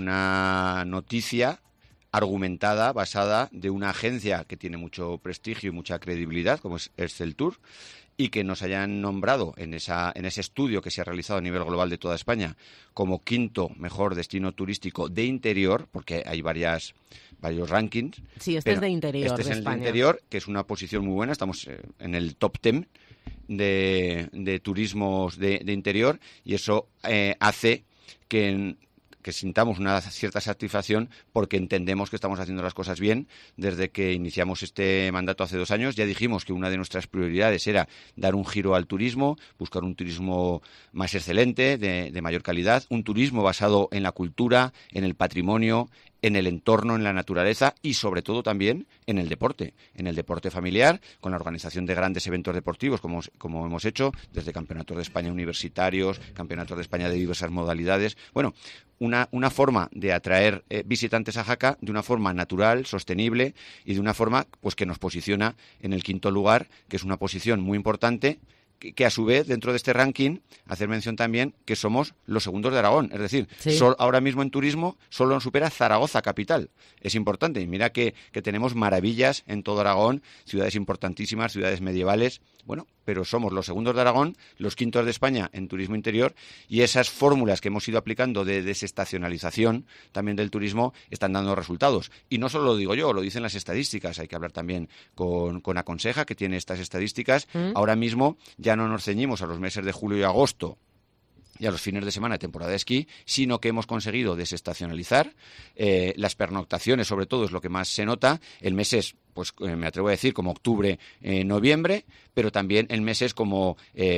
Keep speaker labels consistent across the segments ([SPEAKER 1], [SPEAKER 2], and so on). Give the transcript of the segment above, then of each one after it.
[SPEAKER 1] una noticia argumentada, basada de una agencia que tiene mucho prestigio y mucha credibilidad, como es Exceltour, y que nos hayan nombrado en ese estudio que se ha realizado a nivel global de toda España como quinto mejor destino turístico de interior, porque hay varios rankings.
[SPEAKER 2] Sí, este es de interior.
[SPEAKER 1] Este es
[SPEAKER 2] de
[SPEAKER 1] el
[SPEAKER 2] España.
[SPEAKER 1] de interior, que es una posición muy buena. Estamos en el top 10 de turismos de interior, y eso hace que sintamos una cierta satisfacción porque entendemos que estamos haciendo las cosas bien. Desde que iniciamos este mandato hace 2 años ya dijimos que una de nuestras prioridades era dar un giro al turismo, buscar un turismo más excelente, de mayor calidad, un turismo basado en la cultura, en el patrimonio, en el entorno, en la naturaleza y sobre todo también en el deporte familiar, con la organización de grandes eventos deportivos como hemos hecho, desde Campeonatos de España universitarios, Campeonatos de España de diversas modalidades. Bueno, una forma de atraer visitantes a Jaca de una forma natural, sostenible y de una forma pues que nos posiciona en el 5º lugar, que es una posición muy importante, que a su vez, dentro de este ranking, hacer mención también que somos los segundos de Aragón. Es decir,
[SPEAKER 2] sí.
[SPEAKER 1] Ahora mismo en turismo solo nos supera Zaragoza capital. Es importante. Y mira que tenemos maravillas en todo Aragón, ciudades importantísimas, ciudades medievales. Bueno, pero somos los segundos de Aragón, los 5º de España en turismo interior, y esas fórmulas que hemos ido aplicando de desestacionalización también del turismo están dando resultados. Y no solo lo digo yo, lo dicen las estadísticas. Hay que hablar también con Aconseja, que tiene estas estadísticas. Ahora mismo ya no nos ceñimos a los meses de julio y agosto y a los fines de semana de temporada de esquí, sino que hemos conseguido desestacionalizar. Las pernoctaciones, sobre todo, es lo que más se nota. El mes es, pues me atrevo a decir, como octubre, noviembre, pero también en meses como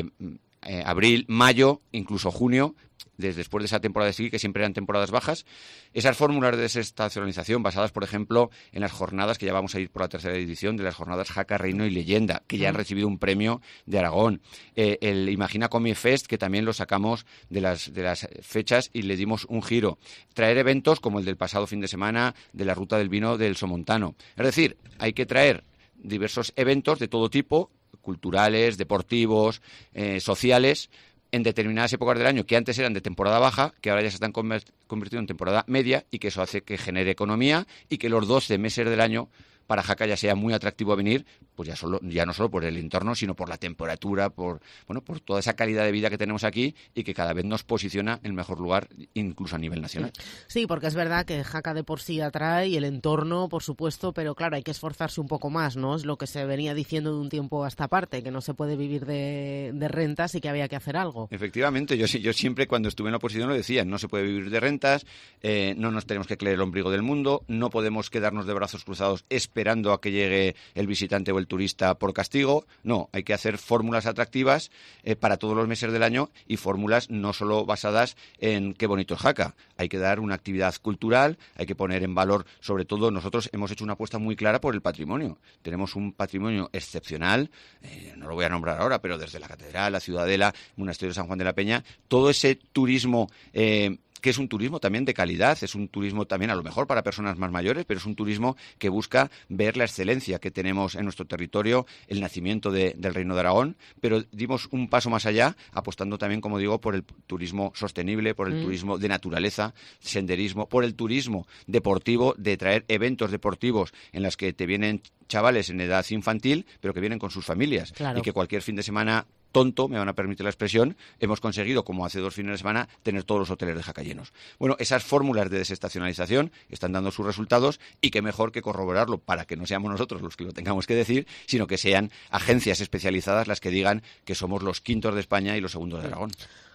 [SPEAKER 1] abril, mayo, incluso junio, después de esa temporada de esquí, que siempre eran temporadas bajas. Esas fórmulas de desestacionalización basadas, por ejemplo, en las jornadas, que ya vamos a ir por la 3ª edición, de las jornadas Jaca, Reino y Leyenda, que ya han recibido un premio de Aragón. El Imagina Comi Fest, que también lo sacamos de las fechas y le dimos un giro. Traer eventos como el del pasado fin de semana de la Ruta del Vino del Somontano. Es decir, hay que traer diversos eventos de todo tipo, culturales, deportivos, sociales, en determinadas épocas del año que antes eran de temporada baja, que ahora ya se están convirtiendo en temporada media, y que eso hace que genere economía y que los 12 meses del año para Jaca ya sea muy atractivo a venir, pues ya no solo por el entorno, sino por la temperatura, por toda esa calidad de vida que tenemos aquí, y que cada vez nos posiciona en el mejor lugar, incluso a nivel nacional.
[SPEAKER 2] Sí, porque es verdad que Jaca de por sí atrae, y el entorno, por supuesto, pero claro, hay que esforzarse un poco más, ¿no? Es lo que se venía diciendo de un tiempo a esta parte, que no se puede vivir de rentas y que había que hacer algo.
[SPEAKER 1] Efectivamente, yo siempre cuando estuve en la oposición lo decía, no se puede vivir de rentas, no nos tenemos que creer el ombligo del mundo, no podemos quedarnos de brazos cruzados esperando a que llegue el visitante o el turista por castigo. No, hay que hacer fórmulas atractivas para todos los meses del año, y fórmulas no solo basadas en qué bonito es Jaca. Hay que dar una actividad cultural, hay que poner en valor, sobre todo nosotros hemos hecho una apuesta muy clara por el patrimonio. Tenemos un patrimonio excepcional, no lo voy a nombrar ahora, pero desde la Catedral, la Ciudadela, Monasterio de San Juan de la Peña, todo ese turismo que es un turismo también de calidad, es un turismo también a lo mejor para personas más mayores, pero es un turismo que busca ver la excelencia que tenemos en nuestro territorio, el nacimiento del Reino de Aragón, pero dimos un paso más allá, apostando también, como digo, por el turismo sostenible, por el turismo de naturaleza, senderismo, por el turismo deportivo, de traer eventos deportivos en los que te vienen chavales en edad infantil, pero que vienen con sus familias,
[SPEAKER 2] claro.
[SPEAKER 1] Y que cualquier fin de semana tonto, me van a permitir la expresión, hemos conseguido, como hace 2 fines de semana, tener todos los hoteles de Jaca llenos. Bueno, esas fórmulas de desestacionalización están dando sus resultados, y qué mejor que corroborarlo para que no seamos nosotros los que lo tengamos que decir, sino que sean agencias especializadas las que digan que somos los 5º de España y los segundos de Aragón.